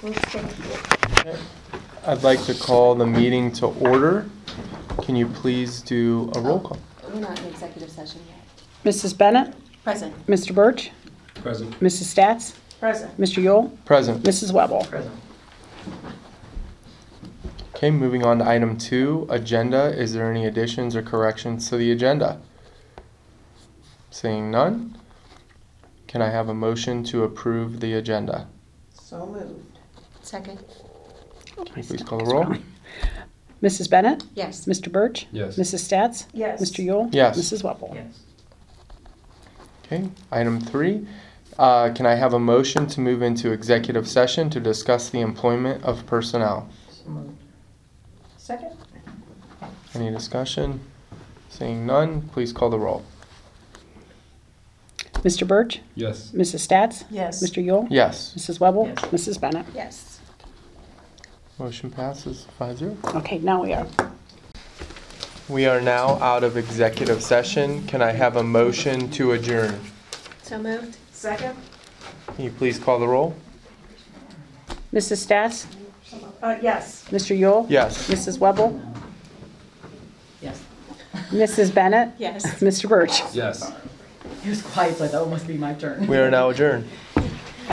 I'd like to call the meeting to order. Can you please do a roll call? We're not in executive session yet. Mrs. Bennett? Present. Mr. Birch? Present. Mrs. Stats? Present. Mr. Yule? Present. Mrs. Webble? Present. Okay, moving on to item 2, agenda. Is there any additions or corrections to the agenda? Seeing none, can I have a motion to approve the agenda? So moved. Second. Can you please call the roll? Mrs. Bennett? Yes. Mr. Birch? Yes. Mrs. Stats? Yes. Mr. Yule? Yes. Mrs. Webble? Yes. Okay, item 3, can I have a motion to move into executive session to discuss the employment of personnel? So moved. Second. Any discussion? Seeing none, please call the roll. Mr. Birch? Yes. Mrs. Stats? Yes. Mr. Yule? Yes, Mrs. Webble? Yes. Mrs. Bennett? Yes. motion passes 5-0. Okay, now we are. We are now out of executive session. Can I have a motion to adjourn? So moved. Second. Can you please call the roll? Mrs. Stats? Yes. Mr. Yule? Yes. Mrs. Webble? Yes. Mrs. Bennett? Yes. Mr. Birch? Yes. He was quiet, so I thought it must be my turn. We are now adjourned.